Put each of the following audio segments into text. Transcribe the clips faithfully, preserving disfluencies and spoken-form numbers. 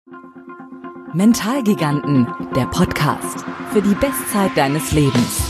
Mentalgiganten, der Podcast für die Bestzeit deines Lebens.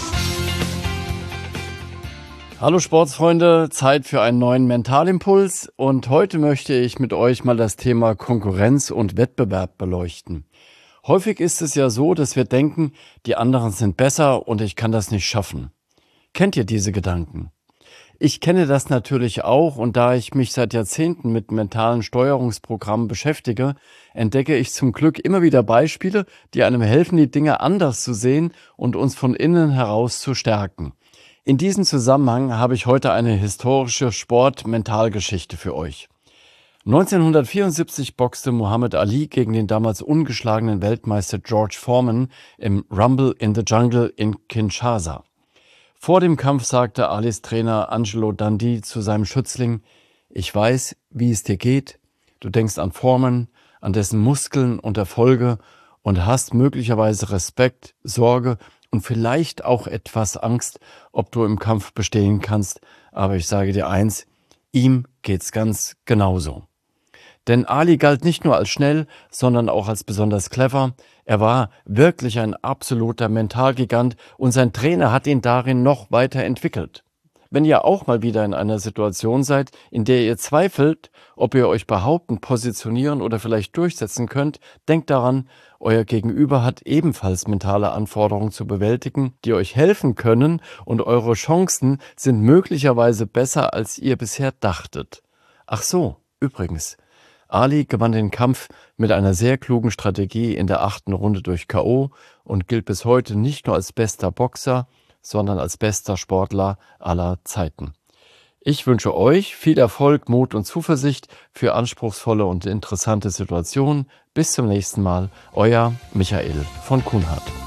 Hallo Sportsfreunde, Zeit für einen neuen Mentalimpuls und heute möchte ich mit euch mal das Thema Konkurrenz und Wettbewerb beleuchten. Häufig ist es ja so, dass wir denken, die anderen sind besser und ich kann das nicht schaffen. Kennt ihr diese Gedanken? Ich kenne das natürlich auch und da ich mich seit Jahrzehnten mit mentalen Steuerungsprogrammen beschäftige, entdecke ich zum Glück immer wieder Beispiele, die einem helfen, die Dinge anders zu sehen und uns von innen heraus zu stärken. In diesem Zusammenhang habe ich heute eine historische Sport-Mentalgeschichte für euch. neunzehnhundertvierundsiebzig boxte Muhammad Ali gegen den damals ungeschlagenen Weltmeister George Foreman im Rumble in the Jungle in Kinshasa. Vor dem Kampf sagte Alis Trainer Angelo Dundee zu seinem Schützling: Ich weiß, wie es dir geht. Du denkst an Foreman, an dessen Muskeln und Erfolge und hast möglicherweise Respekt, Sorge und vielleicht auch etwas Angst, ob du im Kampf bestehen kannst. Aber ich sage dir eins, ihm geht's ganz genauso. Denn Ali galt nicht nur als schnell, sondern auch als besonders clever. Er war wirklich ein absoluter Mentalgigant und sein Trainer hat ihn darin noch weiter entwickelt. Wenn ihr auch mal wieder in einer Situation seid, in der ihr zweifelt, ob ihr euch behaupten, positionieren oder vielleicht durchsetzen könnt, denkt daran, euer Gegenüber hat ebenfalls mentale Anforderungen zu bewältigen, die euch helfen können und eure Chancen sind möglicherweise besser, als ihr bisher dachtet. Ach so, übrigens. Ali gewann den Kampf mit einer sehr klugen Strategie in der achten Runde durch K O und gilt bis heute nicht nur als bester Boxer, sondern als bester Sportler aller Zeiten. Ich wünsche euch viel Erfolg, Mut und Zuversicht für anspruchsvolle und interessante Situationen. Bis zum nächsten Mal, euer Michael von Kuhnhardt.